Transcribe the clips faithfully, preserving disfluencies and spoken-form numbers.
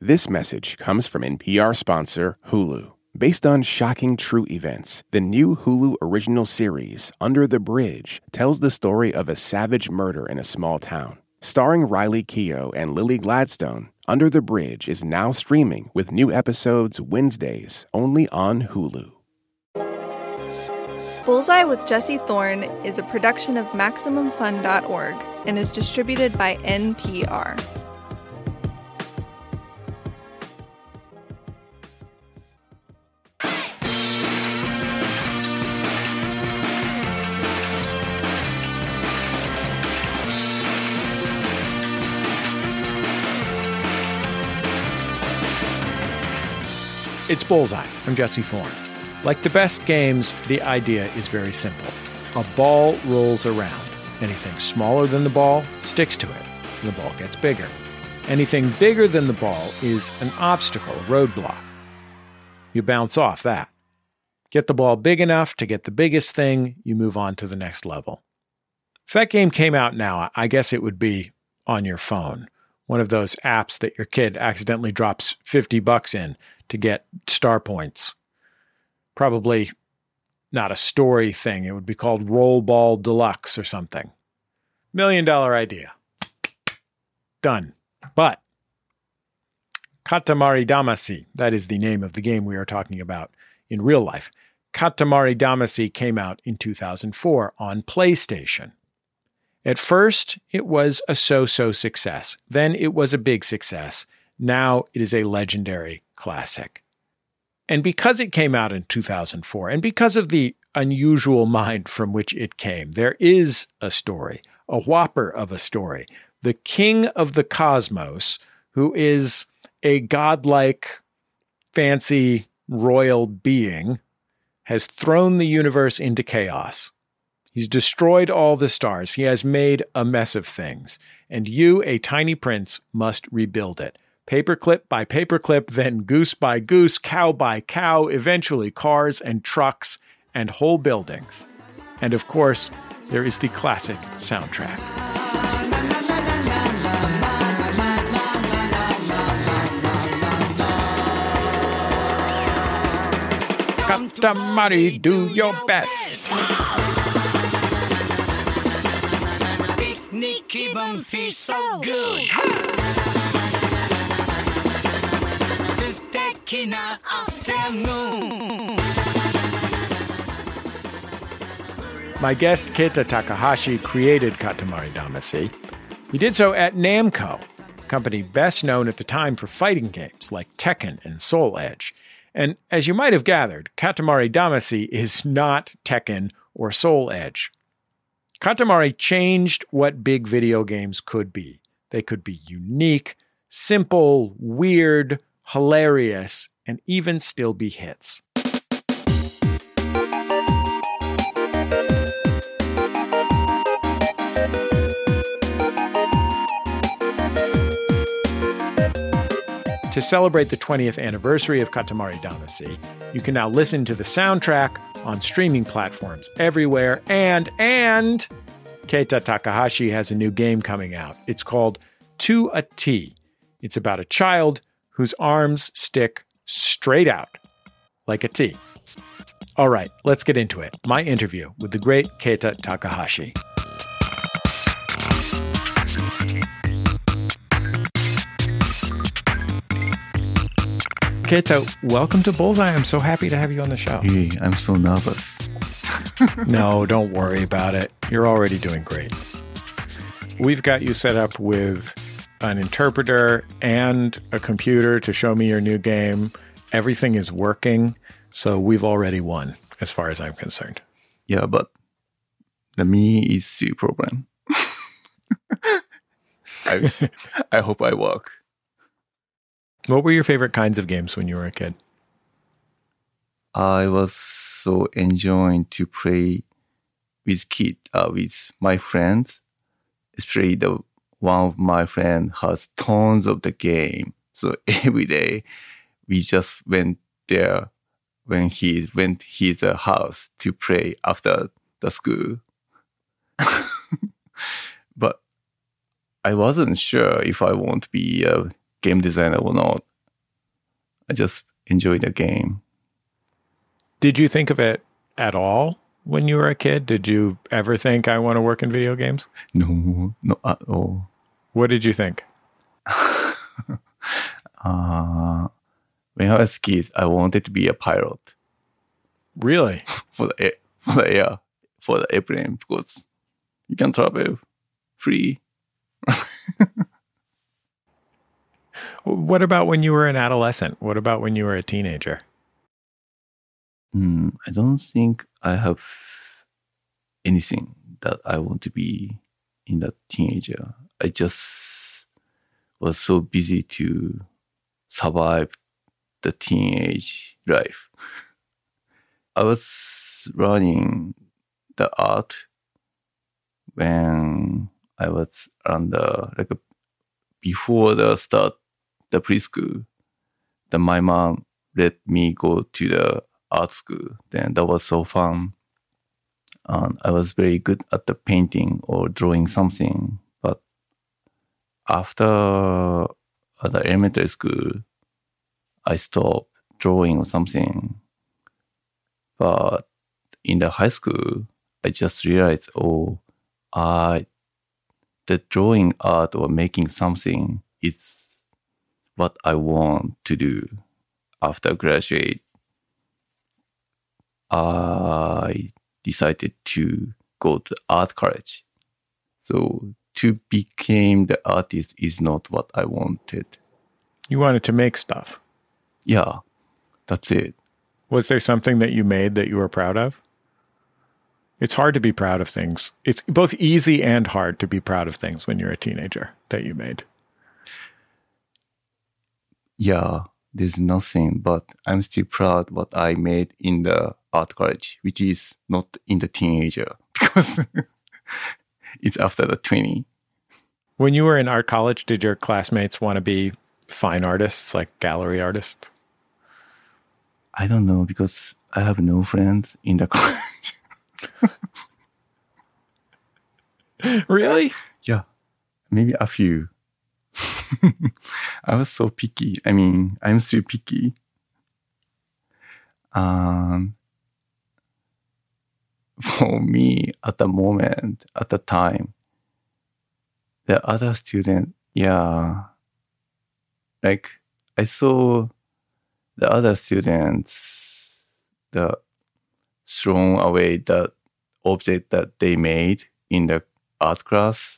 This message comes from N P R sponsor Hulu. Based on shocking true events, the new Hulu original series, Under the Bridge, tells the story of a savage murder in a small town. Starring Riley Keough and Lily Gladstone, Under the Bridge is now streaming with new episodes Wednesdays only on Hulu. Bullseye with Jesse Thorne is a production of Maximum Fun dot org and is distributed by N P R. It's Bullseye. I'm Jesse Thorne. Like the best games, the idea is very simple. A ball rolls around. Anything smaller than the ball sticks to it, and the ball gets bigger. Anything bigger than the ball is an obstacle, a roadblock. You bounce off that. Get the ball big enough to get the biggest thing, you move on to the next level. If that game came out now, I guess it would be on your phone. One of those apps that your kid accidentally drops fifty bucks in to get star points. Probably not a story thing. It would be called Roll Ball Deluxe or something. Million dollar idea. Done. But Katamari Damacy, that is the name of the game we are talking about in real life. Katamari Damacy came out in two thousand four on PlayStation. At first, it was a so-so success. Then it was a big success. Now it is a legendary classic. And because it came out in two thousand four, and because of the unusual mind from which it came, there is a story, a whopper of a story. The king of the cosmos, who is a godlike, fancy, royal being, has thrown the universe into chaos. He's destroyed all the stars. He has made a mess of things. And you, a tiny prince, must rebuild it. Paperclip by paperclip, then goose by goose, cow by cow, eventually cars and trucks and whole buildings. And of course, there is the classic soundtrack. Katamari, do your best. Picnic 기분 feels so good. My guest, Keita Takahashi, created Katamari Damacy. He did so at Namco, a company best known at the time for fighting games like Tekken and Soul Edge. And as you might have gathered, Katamari Damacy is not Tekken or Soul Edge. Katamari changed what big video games could be. They could be unique, simple, weird, hilarious, and even still be hits. To celebrate the twentieth anniversary of Katamari Damacy, you can now listen to the soundtrack on streaming platforms everywhere, and, and, Keita Takahashi has a new game coming out. It's called To a T. It's about a child whose arms stick straight out like a T. All right, let's get into it. My interview with the great Keita Takahashi. Keita, welcome to Bullseye. I'm so happy to have you on the show. Hey, I'm so nervous. No, don't worry about it. You're already doing great. We've got you set up with an interpreter and a computer to show me your new game. Everything is working, so we've already won, as far as I'm concerned. Yeah, but the me is the problem. I, I hope I work. What were your favorite kinds of games when you were a kid? I was so enjoying to play with kid, uh, with my friends. Especially the one of my friends has tons of the game. So every day we just went there when he went his uh, house to play after the school. But I wasn't sure if I want to be a game designer or not. I just enjoy the game. Did you think of it at all when you were a kid? Did you ever think, I want to work in video games? No, not at all. What did you think? uh, when I was a kid, I wanted to be a pilot. Really? for the air, for the air, for the airplane, because you can travel free. What about when you were an adolescent? What about when you were a teenager? Mm, I don't think I have anything that I want to be in that teenager. I just was so busy to survive the teenage life. I was learning the art when I was under, like, a, before the start, the preschool. Then my mom let me go to the art school. Then that was so fun. Um, I was very good at the painting or drawing something. But after uh, the elementary school, I stopped drawing or something. But in the high school, I just realized, oh, I, the drawing art or making something is what I want to do after graduate. I decided to go to art college. So to become the artist is not what I wanted. You wanted to make stuff. Yeah, that's it. Was there something that you made that you were proud of? It's hard to be proud of things. It's both easy and hard to be proud of things when you're a teenager that you made. Yeah, there's nothing, but I'm still proud what I made in the art college, which is not in the teenager because it's after the twenty. When you were in art college, did your classmates want to be fine artists, like gallery artists? I don't know because I have no friends in the college. Really? Yeah, maybe a few. I was so picky. I mean, I'm still picky. Um, for me, at the moment, at the time, the other student, yeah, like I saw the other students, the thrown away the object that they made in the art class.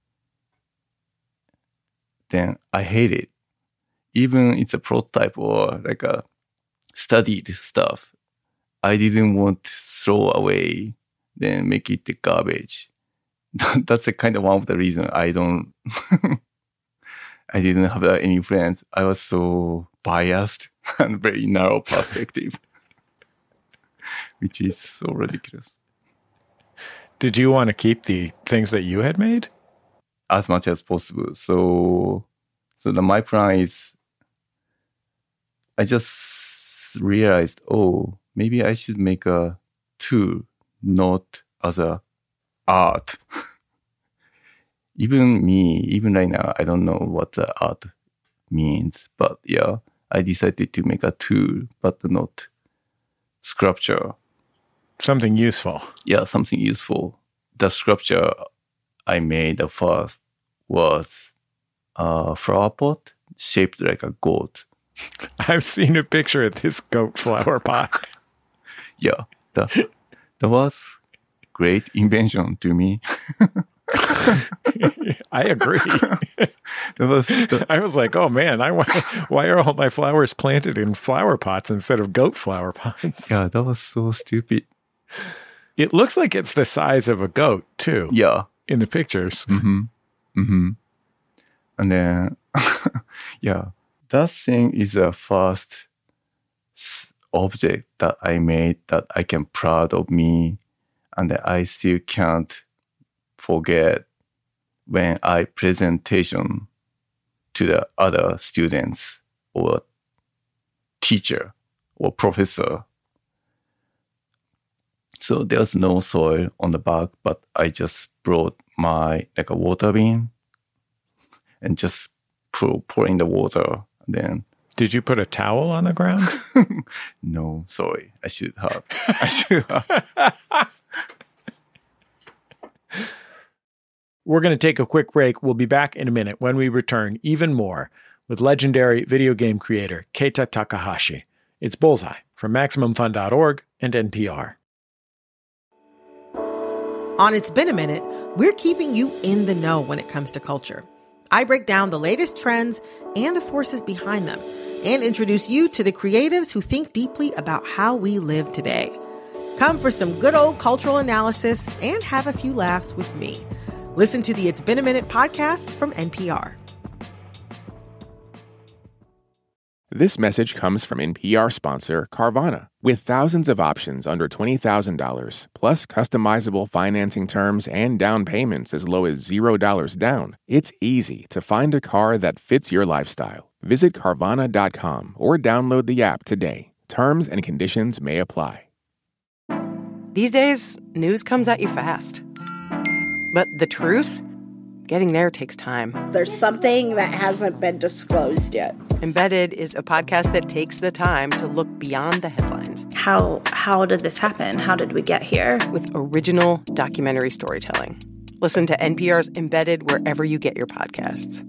Then I hate it. Even it's a prototype or like a studied stuff. I didn't want to throw away, then make it the garbage. That's a kind of one of the reasons I don't, I didn't have any friends. I was so biased and very narrow perspective, which is so ridiculous. Did you want to keep the things that you had made? As much as possible. So, so the, my plan is, I just realized, oh, maybe I should make a tool, not as a art. Even me, even right now, I don't know what the art means. But yeah, I decided to make a tool, but not sculpture. Something useful. Yeah, something useful. The sculpture I made the first was a flower pot shaped like a goat. I've seen a picture of this goat flower pot. Yeah, that, that was great invention to me. I agree. That was the, I was like, oh man, I want, why are all my flowers planted in flower pots instead of goat flower pots? yeah, that was so stupid. It looks like it's the size of a goat too. Yeah. In the pictures. Mm-hmm. Mm-hmm. And then, yeah, that thing is the first object that I made that I can proud of me, and that I still can't forget when I presentation to the other students or teacher or professor. So there's no soil on the back, but I just brought my like a water bin and just pour, pour in the water and then Did you put a towel on the ground? No, sorry. I should have. I should have. We're going to take a quick break. We'll be back in a minute. When we return, even more with legendary video game creator Keita Takahashi. It's Bullseye from Maximum Fun dot org and N P R. On It's Been a Minute, we're keeping you in the know when it comes to culture. I break down the latest trends and the forces behind them and introduce you to the creatives who think deeply about how we live today. Come for some good old cultural analysis and have a few laughs with me. Listen to the It's Been a Minute podcast from N P R. This message comes from N P R sponsor Carvana. With thousands of options under twenty thousand dollars, plus customizable financing terms and down payments as low as zero dollars down, it's easy to find a car that fits your lifestyle. Visit Carvana dot com or download the app today. Terms and conditions may apply. These days, news comes at you fast. But the truth? Getting there takes time. There's something that hasn't been disclosed yet. Embedded is a podcast that takes the time to look beyond the headlines. How how did this happen? How did we get here? With original documentary storytelling. Listen to N P R's Embedded wherever you get your podcasts.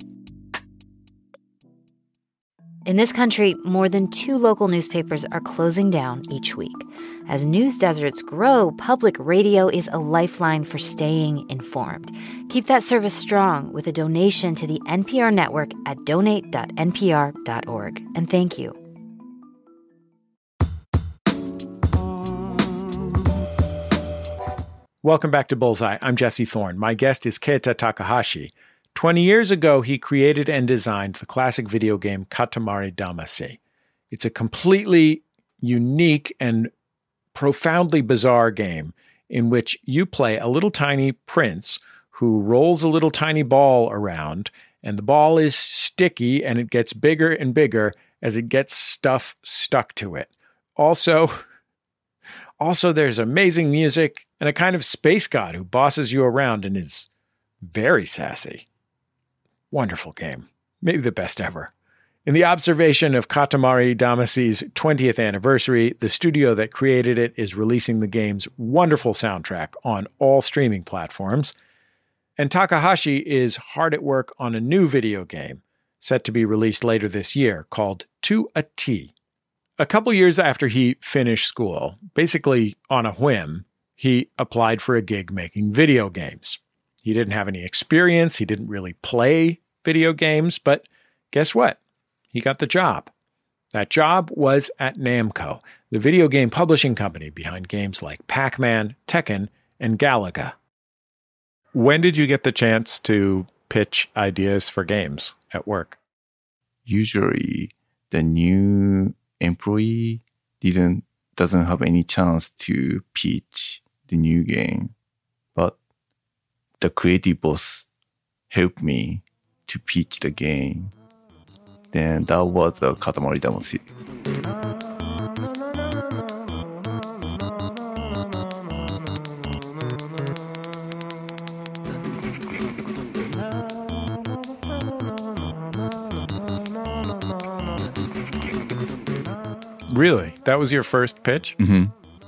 In this country, more than two local newspapers are closing down each week. As news deserts grow, public radio is a lifeline for staying informed. Keep that service strong with a donation to the N P R network at donate dot N P R dot org. And thank you. Welcome back to Bullseye. I'm Jesse Thorne. My guest is Keita Takahashi. Twenty years ago, he created and designed the classic video game Katamari Damacy. It's a completely unique and profoundly bizarre game in which you play a little tiny prince who rolls a little tiny ball around, and the ball is sticky and it gets bigger and bigger as it gets stuff stuck to it. Also, also there's amazing music and a kind of space god who bosses you around and is very sassy. Wonderful game. Maybe the best ever. In the observation of Katamari Damacy's twentieth anniversary, the studio that created it is releasing the game's wonderful soundtrack on all streaming platforms. And Takahashi is hard at work on a new video game set to be released later this year called To a T. A couple years after he finished school, basically on a whim, he applied for a gig making video games. He didn't have any experience. He didn't really play video games, but guess what? He got the job. That job was at Namco, the video game publishing company behind games like Pac-Man, Tekken, and Galaga. When did you get the chance to pitch ideas for games at work? Usually, the new employee didn't doesn't have any chance to pitch the new game, but the creative boss helped me to pitch the game. Then that was the Katamari Damacy. Really? That was your first pitch? Mm-hmm.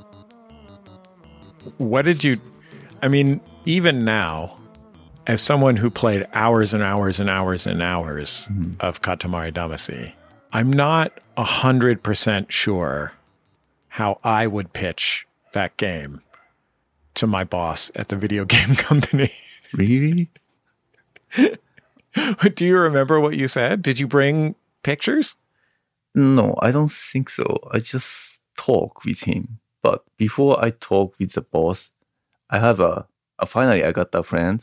What did you... I mean, even now, as someone who played hours and hours and hours and hours mm-hmm. of Katamari Damacy, I'm not one hundred percent sure how I would pitch that game to my boss at the video game company. Really? Do you remember what you said? Did you bring pictures? No, I don't think so. I just talk with him. But before I talk with the boss, I have a, a finally I got a friend.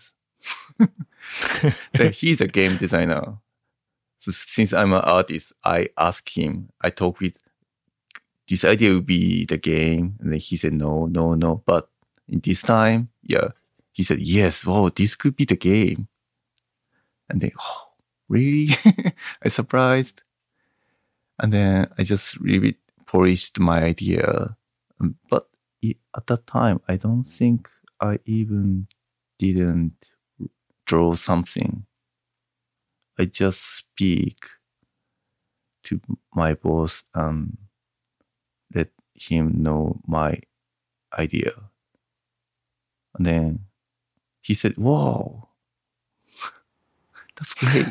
He's a game designer. So since I'm an artist, I ask him, I talk with, this idea will be the game. And then he said, no, no, no. But in this time, yeah, he said, yes, wow, this could be the game. And then, oh, really? I surprised. And then I just really polished my idea. But at that time, I don't think I even didn't draw something. I just speak to my boss and let him know my idea. And then he said, "Wow, that's great."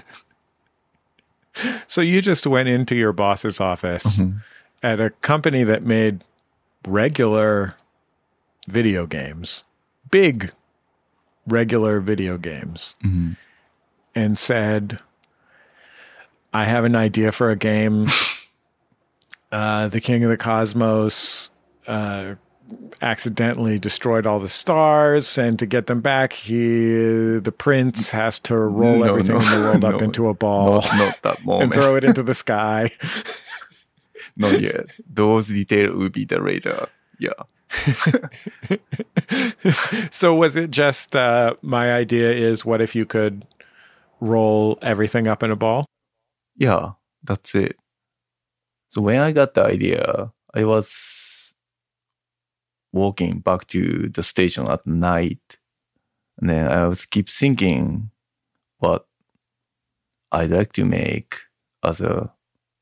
So you just went into your boss's office mm-hmm. at a company that made regular video games, big regular video games, mm-hmm. and said, "I have an idea for a game. uh, the King of the Cosmos uh, accidentally destroyed all the stars, and to get them back, he, the prince has to roll no, everything no, in the world no, up into a ball, not, not that moment. and throw it into the sky." Not yet. Those details will be the later. Yeah. So was it just uh, my idea is what if you could roll everything up in a ball? Yeah, that's it. So when I got the idea, I was walking back to the station at night. And then I was keep thinking what I'd like to make as a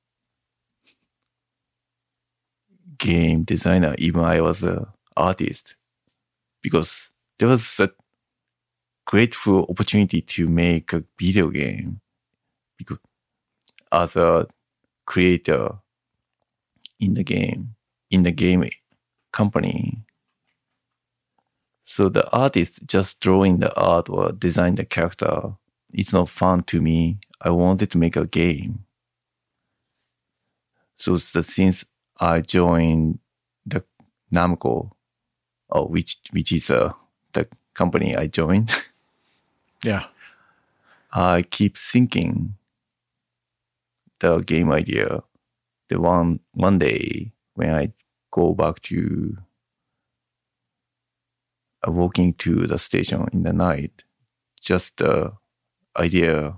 game designer, even I was an artist, because there was a grateful opportunity to make a video game because as a creator in the game, in the game company. So the artist just drawing the art or design the character, it's not fun to me. I wanted to make a game. So the, since I joined the Namco, oh, which which is uh, the company I joined. Yeah. I keep thinking the game idea. The one one day when I go back to uh, walking to the station in the night, just the idea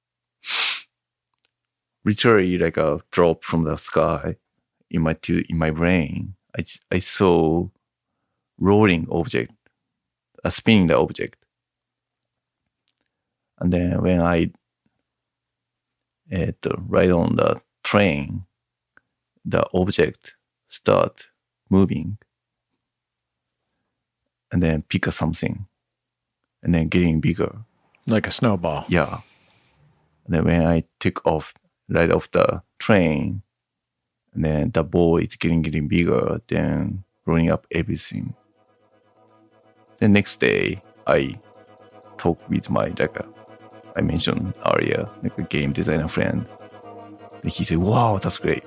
literally like a drop from the sky in my to, in my brain. I I saw rolling object, a spinning the object. And then when I uh, ride on the train, the object start moving and then pick up something and then getting bigger. Like a snowball. Yeah. And then when I take off, right off the train, and then the ball is getting, getting bigger, then rolling up everything. The next day, I talk with my, like a, I mentioned earlier, like a game designer friend. And he said, "Wow, that's great."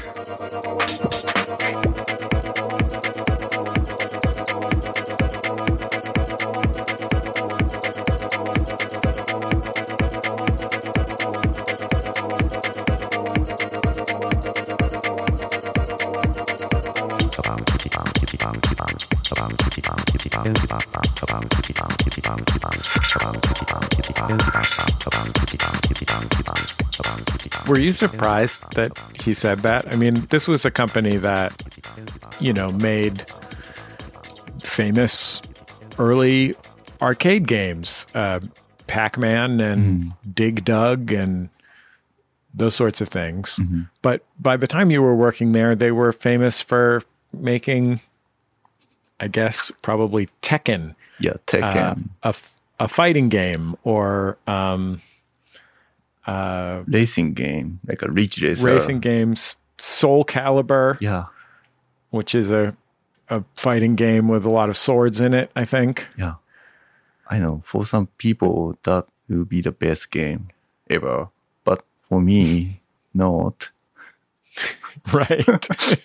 Were you surprised that he said that? I mean, this was a company that, you know, made famous early arcade games, uh, Pac-Man and mm. Dig Dug and those sorts of things. Mm-hmm. But by the time you were working there, they were famous for making, I guess, probably Tekken. Yeah, Tekken. Uh, a, a fighting game or... Um, Uh, racing game, like a Ridge Racer. Racing games, Soul Calibur. Yeah. Which is a, a fighting game with a lot of swords in it, I think. Yeah. I know, for some people, that will be the best game ever. But for me, not. Right.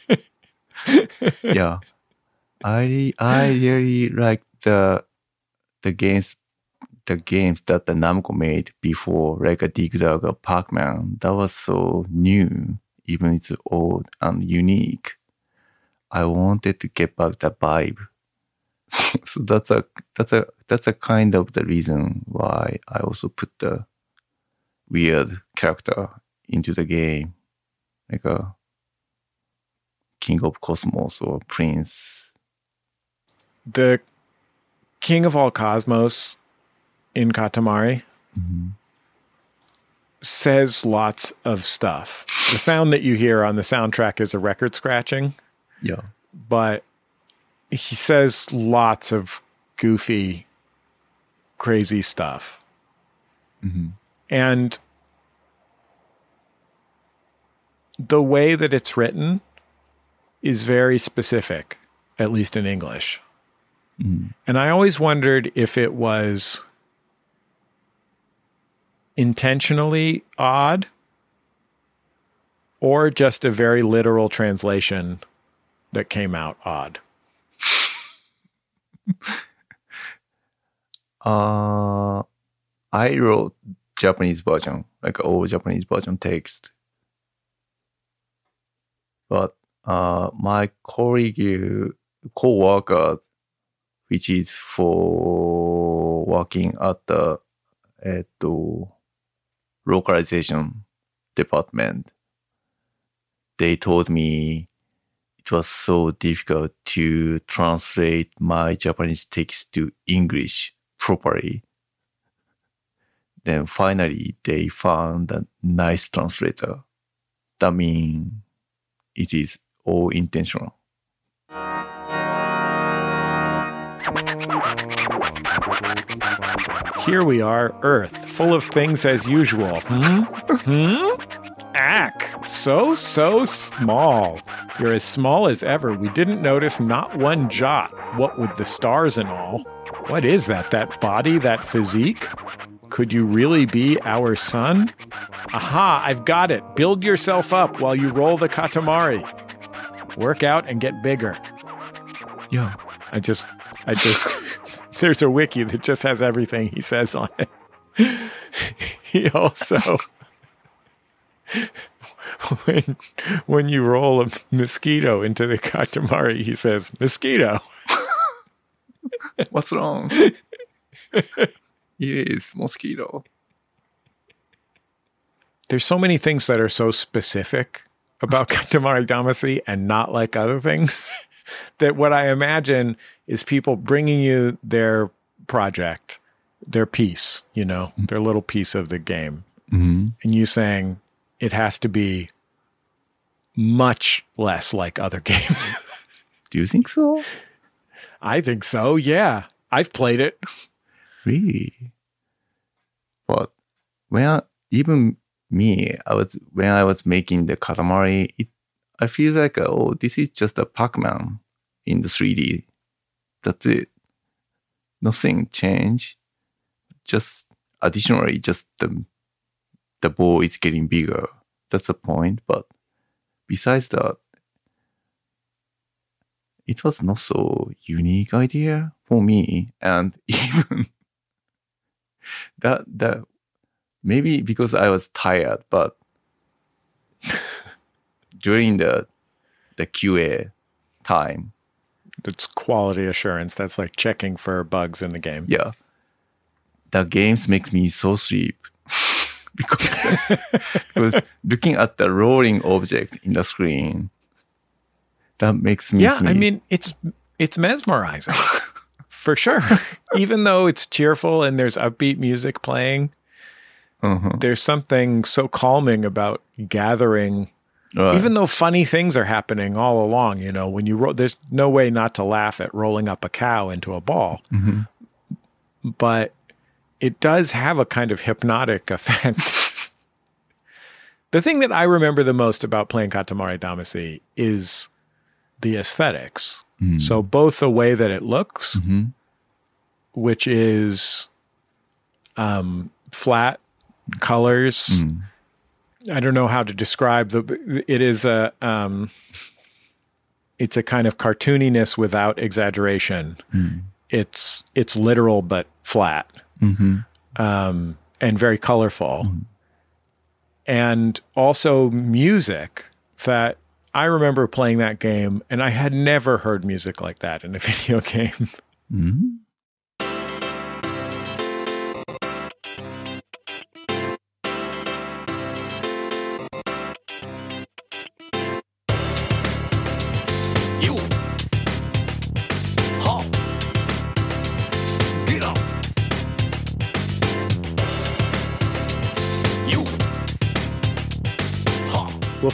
Yeah. I I really like the the games the games that the Namco made before, like a Dig Dug or Pac-Man. That was so new, even it's old and unique. I wanted to get back the vibe. So, so that's a that's a that's a kind of the reason why I also put the weird character into the game, like a King of Cosmos or Prince. The King of all Cosmos in Katamari mm-hmm. says lots of stuff. The sound that you hear on the soundtrack is a record scratching. Yeah. But he says lots of goofy, crazy stuff. Mm-hmm. And the way that it's written is very specific, at least in English. Mm-hmm. And I always wondered if it was intentionally odd or just a very literal translation that came out odd. uh, I wrote Japanese version, like all Japanese version text. But uh, my colleague, co-worker, which is for working at the uh, localization department, they told me it was so difficult to translate my Japanese text to English properly. Then finally, they found a nice translator. That means it is all intentional. Here we are, Earth, full of things as usual. Hmm? Hmm? Ack, so, so small. You're as small as ever. We didn't notice not one jot. What with the stars and all. What is that? That body? That physique? Could you really be our sun? Aha, I've got it. Build yourself up while you roll the Katamari. Work out and get bigger. Yeah. I just, I just, there's a wiki that just has everything he says on it. He also, when, when you roll a mosquito into the Katamari, he says, mosquito. What's wrong? Yes, mosquito. There's so many things that are so specific about Katamari Damacy and not like other things that what I imagine is people bringing you their project, their piece, you know, mm-hmm. their little piece of the game. Mm-hmm. And you saying it has to be much less like other games. Do you think so? I think so, yeah. I've played it. Really? But when I, even me, I was when I was making the Katamari, it, I feel like, oh, this is just a Pac-Man in the three D. That's it. Nothing changed. Just additionally, just the the ball is getting bigger. That's the point. But besides that, it was not so unique idea for me. And even that that maybe because I was tired, but during the the Q A time, it's quality assurance. That's like checking for bugs in the game. Yeah, the games makes me so sleep because because looking at the rolling object in the screen, that makes me yeah. sleep. I mean, it's it's mesmerizing for sure. Even though it's cheerful and there's upbeat music playing, uh-huh. there's something so calming about gathering. Right. Even though funny things are happening all along, you know, when you roll, there's no way not to laugh at rolling up a cow into a ball. Mm-hmm. But it does have a kind of hypnotic effect. The thing that I remember the most about playing Katamari Damacy is the aesthetics. Mm. So both the way that it looks, mm-hmm. which is um, flat colors. Mm. I don't know how to describe the. It is a. Um, it's a kind of cartooniness without exaggeration. Mm. It's it's literal but flat, mm-hmm. um, and very colorful, mm. and also music that I remember playing that game, and I had never heard music like that in a video game. Mm-hmm.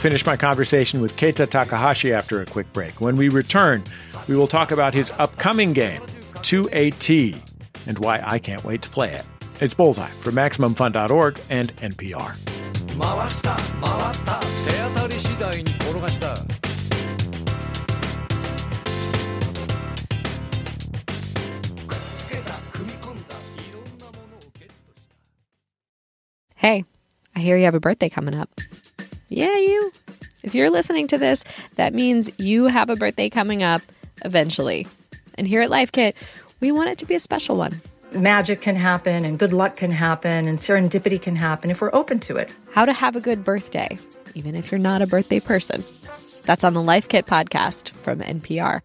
finish my conversation with Keita Takahashi after a quick break. When we return, we will talk about his upcoming game, two A T, and why I can't wait to play it. It's Bullseye from Maximum Fun dot org and N P R. Hey, I hear you have a birthday coming up. Yeah, you. If you're listening to this, that means you have a birthday coming up eventually. And here at Life Kit, we want it to be a special one. Magic can happen and good luck can happen and serendipity can happen if we're open to it. How to have a good birthday, even if you're not a birthday person. That's on the Life Kit podcast from N P R.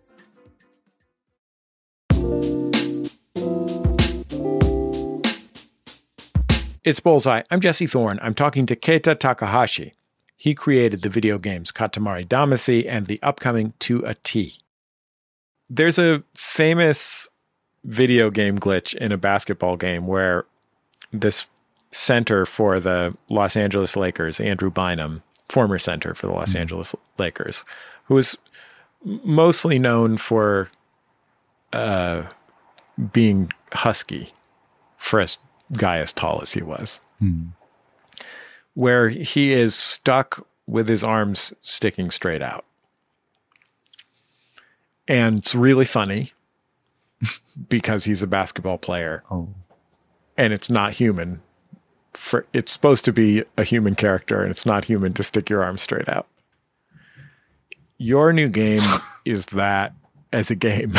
It's Bullseye. I'm Jesse Thorne. I'm talking to Keita Takahashi. He created the video games Katamari Damacy and the upcoming two A T. There's a famous video game glitch in a basketball game where this center for the Los Angeles Lakers, Andrew Bynum, former center for the Los mm-hmm. Angeles Lakers, who was mostly known for uh, being husky for a guy as tall as he was, mm. where he is stuck with his arms sticking straight out. And it's really funny because he's a basketball player. Oh. And it's not human. For it's supposed to be a human character, and it's not human to stick your arms straight out. Your new game is that as a game.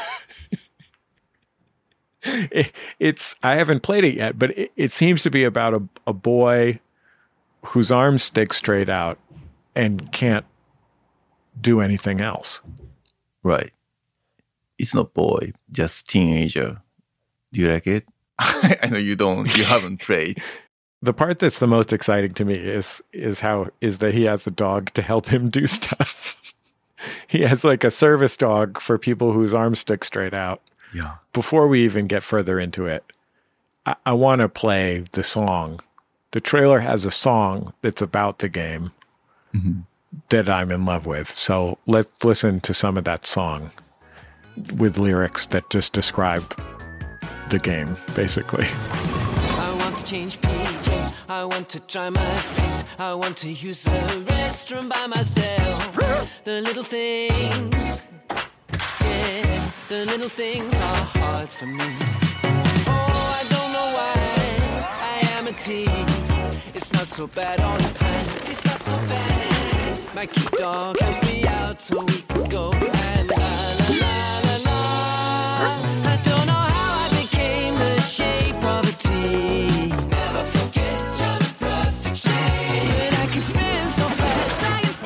It, it's I haven't played it yet, but it, it seems to be about a, a boy whose arms stick straight out and can't do anything else. Right. It's not boy, just teenager. Do you like it? I know you don't. You haven't played. The part that's the most exciting to me is is how is that he has a dog to help him do stuff. He has like a service dog for people whose arms stick straight out. Yeah. Before we even get further into it, I, I want to play the song. The trailer has a song that's about the game mm-hmm. that I'm in love with. So let's listen to some of that song with lyrics that just describe the game, basically. I want to change P J. I want to try my face. I want to use the restroom by myself. The little things, yeah, the little things are hard for me. Oh, I don't know why I am a teen. It's not so bad all the time. It's not so bad. My cute dog helps me out so we can go and la la la la la. I don't know how I became the shape of a T. Never forget your perfect shape. But I can spin so fast I can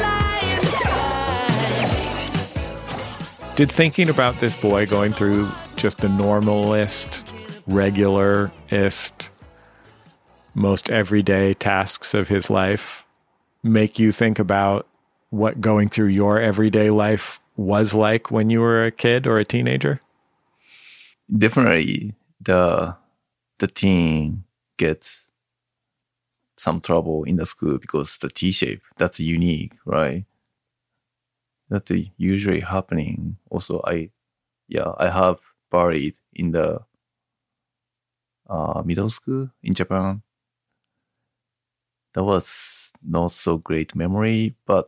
fly in the sky. Did thinking about this boy going through just the normalist, regularist, most everyday tasks of his life make you think about what going through your everyday life was like when you were a kid or a teenager? Definitely, the the teen gets some trouble in the school because the T-shape, that's unique, right? That's usually happening. Also, I, yeah, I have buried in the uh, middle school in Japan. That was not so great memory, but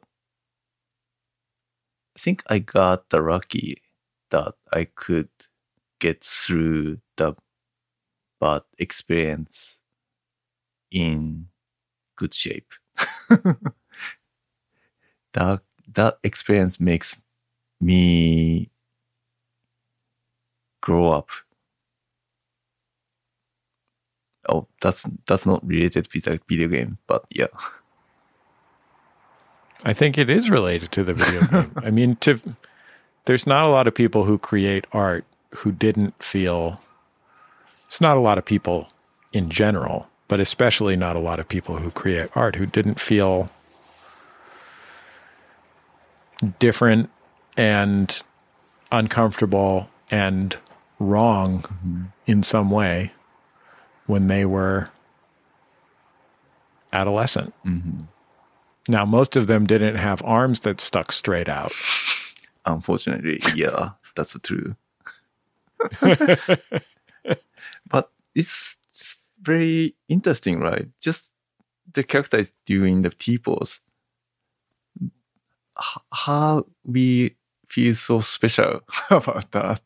I think I got the lucky that I could get through the bad experience in good shape. that that experience makes me grow up. Oh, that's that's not related with the video game, but yeah. I think it is related to the video game. I mean, to there's not a lot of people who create art who didn't feel. It's not a lot of people in general, but especially not a lot of people who create art who didn't feel different and uncomfortable and wrong mm-hmm. in some way when they were adolescent. Mm-hmm. Now, most of them didn't have arms that stuck straight out. Unfortunately, yeah, that's true. But it's very interesting, right? Just the characters doing the T-pose. H- how we feel so special about that.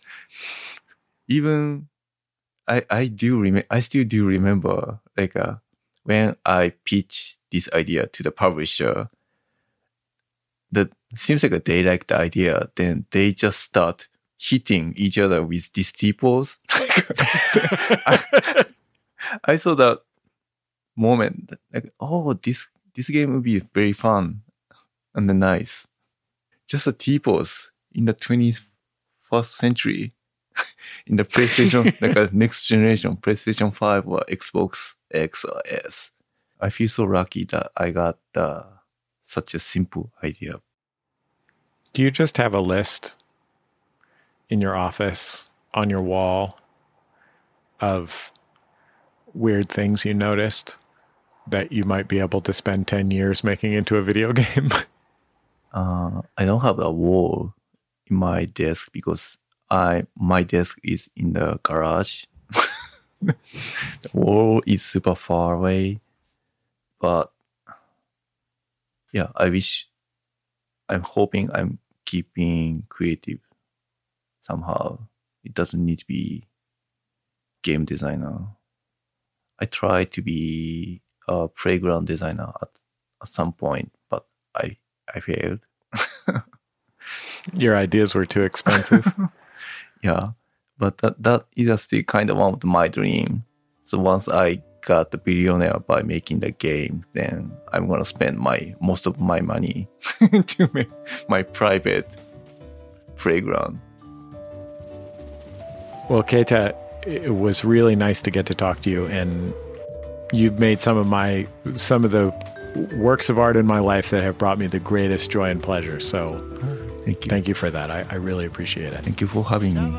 Even I I do remember I still do remember like uh, when I pitched this idea to the publisher. That seems like they like the idea. Then they just start hitting each other with this T-pose. I, I saw that moment like, oh, this this game will be very fun and nice. Just a T-pose in the twenty-first century, in the PlayStation, like a next generation PlayStation five or Xbox X or S. I feel so lucky that I got uh, such a simple idea. Do you just have a list in your office, on your wall, of weird things you noticed that you might be able to spend ten years making into a video game? uh, I don't have a wall in my desk because I my desk is in the garage. The wall is super far away. But yeah, I wish, I'm hoping I'm keeping creative somehow. It doesn't need to be game designer. I tried to be a playground designer at, at some point, but I I failed. Your ideas were too expensive. Yeah, but that that is still kind of one of my dream. So once I got the billionaire by making the game, then I'm gonna spend my most of my money to make my private playground. Well, Keita, it was really nice to get to talk to you, and you've made some of my some of the works of art in my life that have brought me the greatest joy and pleasure. So thank you. Thank you for that. I, I really appreciate it. Thank you for having me.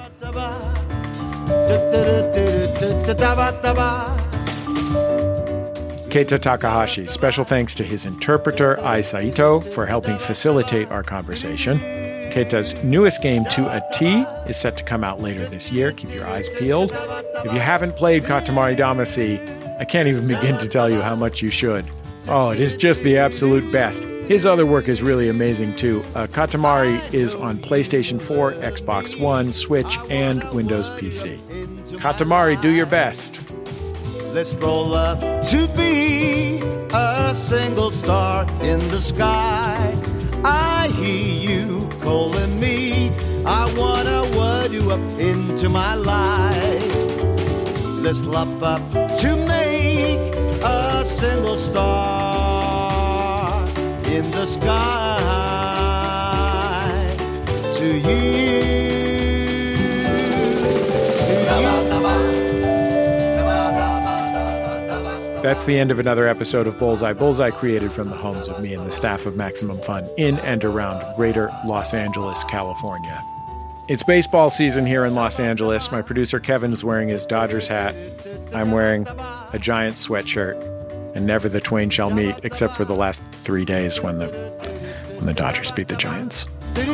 Keita Takahashi. Special thanks to his interpreter, Ai Saito, for helping facilitate our conversation. Keita's newest game, To a T, is set to come out later this year. Keep your eyes peeled. If you haven't played Katamari Damacy, I can't even begin to tell you how much you should. Oh, it is just the absolute best. His other work is really amazing, too. Uh, Katamari is on PlayStation four, Xbox One, Switch, and Windows P C. Katamari, do your best. Let's roll up to be a single star in the sky. I hear you calling me. I wanna word you up into my life. Let's love up to make a single star in the sky. To you, to you. That's the end of another episode of Bullseye. Bullseye created from the homes of me and the staff of Maximum Fun in and around greater Los Angeles, California. It's baseball season here in Los Angeles. My producer Kevin is wearing his Dodgers hat. I'm wearing a giant sweatshirt. And never the twain shall meet, except for the last three days when the when the Dodgers beat the Giants.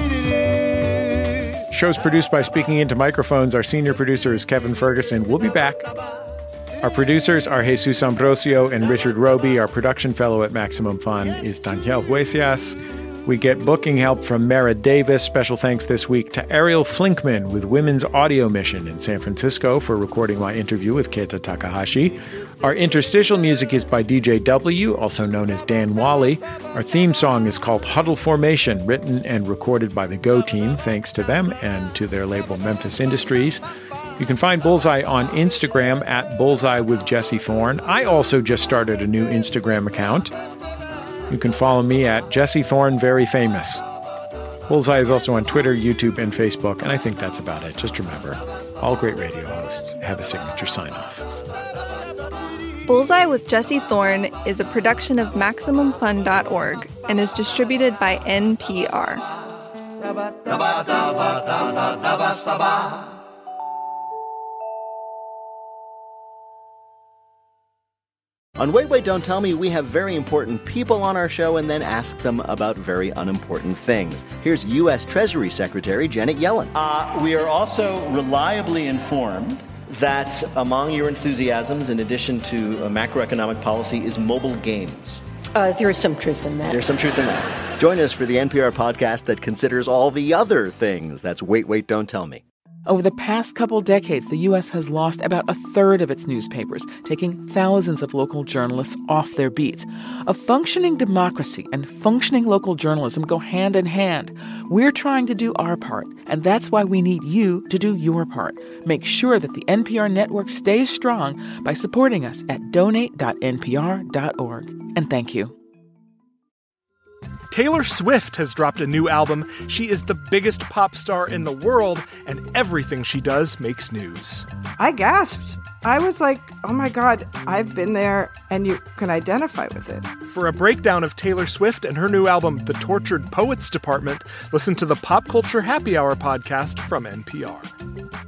Show's produced by Speaking Into Microphones. Our senior producer is Kevin Ferguson. We'll be back. Our producers are Jesus Ambrosio and Richard Roby. Our production fellow at Maximum Fun is Daniel Huesias. We get booking help from Mara Davis. Special thanks this week to Ariel Flinkman with Women's Audio Mission in San Francisco for recording my interview with Keita Takahashi. Our interstitial music is by D J W, also known as Dan Wally. Our theme song is called Huddle Formation, written and recorded by the Go Team, thanks to them and to their label Memphis Industries. You can find Bullseye on Instagram at Bullseye with Jesse Thorne. I also just started a new Instagram account. You can follow me at Jesse Thorne Very Famous. Bullseye is also on Twitter, YouTube, and Facebook, and I think that's about it. Just remember, all great radio hosts have a signature sign-off. Bullseye with Jesse Thorne is a production of Maximum Fun dot org and is distributed by N P R. On Wait, Wait, Don't Tell Me, we have very important people on our show and then ask them about very unimportant things. Here's U S Treasury Secretary Janet Yellen. Uh, we are also reliably informed that among your enthusiasms, in addition to uh, macroeconomic policy, is mobile games. Uh, there is some truth in that. There's some truth in that. Join us for the N P R podcast that considers all the other things. That's Wait, Wait, Don't Tell Me. Over the past couple decades, the U S has lost about a third of its newspapers, taking thousands of local journalists off their beats. A functioning democracy and functioning local journalism go hand in hand. We're trying to do our part, and that's why we need you to do your part. Make sure that the N P R network stays strong by supporting us at donate dot n p r dot org. And thank you. Taylor Swift has dropped a new album. She is the biggest pop star in the world, and everything she does makes news. I gasped. I was like, oh my God, I've been there, and you can identify with it. For a breakdown of Taylor Swift and her new album, The Tortured Poets Department, listen to the Pop Culture Happy Hour podcast from N P R.